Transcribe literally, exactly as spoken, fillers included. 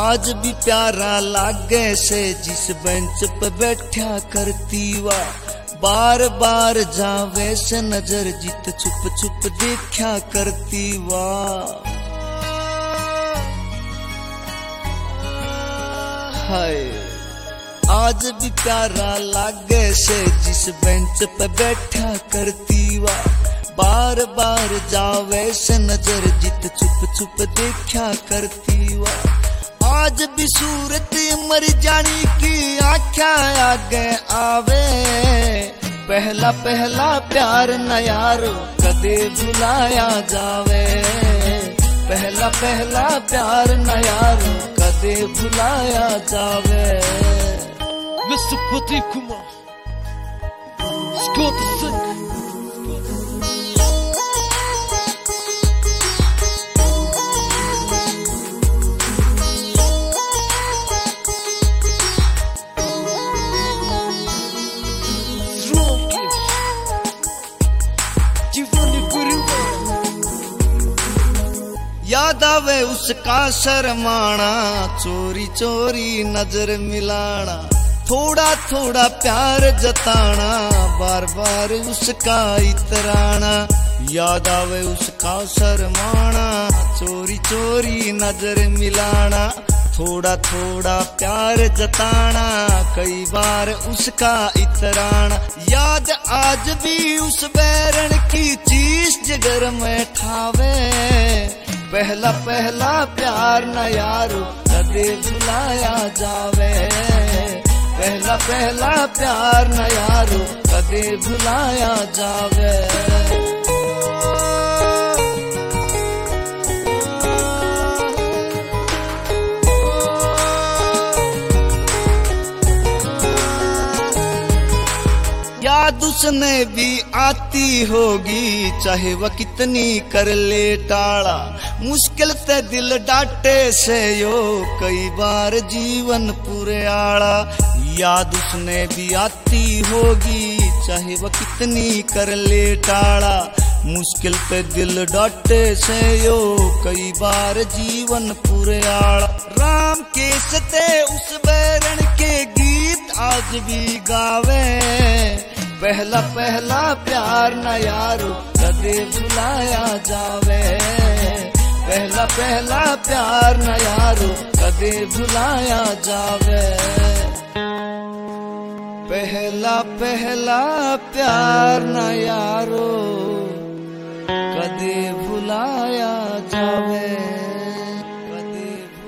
आज भी प्यारा लागे से जिस बेंच पे बैठा करती वा, बार बार जावे से नजर जित छुप छुप देखा करती वा। हाय आज भी प्यारा लागे से जिस बेंच पे बैठा करती वा, बार बार जावे से नजर जित छुप छुप देखा करती वा। आज भी सूरत मर जानी की आख्या आगे आवे, पहला पहला प्यार न यारो कदे भुलाया जावे, पहला पहला प्यार न यारो कदे भुलाया जावे। Mister Pradeep Kumar, Scott the Sick. याद आवे उसका शर्माना, चोरी चोरी नजर मिलाना, थोड़ा थोड़ा प्यार जताना, बार बार उसका इतराना। याद आवे उसका शर्माना, चोरी चोरी नजर मिलाना, थोड़ा थोड़ा प्यार जताना, कई बार उसका इतराना। याद आज भी उस बैरन की चीज जिगर में ठावे, पहला पहला प्यार न यारो कदे भुलाया जावे, पहला पहला प्यार न यारो कदे भुलाया जावे। याद उसने भी आती होगी चाहे वह कितनी कर ले टाड़ा, मुश्किल ते दिल डाटे से यो कई बार जीवन पूरे आड़ा। याद उसने भी आती होगी चाहे वह कितनी कर ले टाड़ा, मुश्किल पे दिल डाटे से यो कई बार जीवन पूरे आड़ा। राम के सते उस बैरन के गीत आज भी गावे, पहला पहला प्यार न यारो कदे भुलाया जावे, पहला पहला प्यार न यारो कदे भुलाया जावे। पहला पहला प्यार न यारो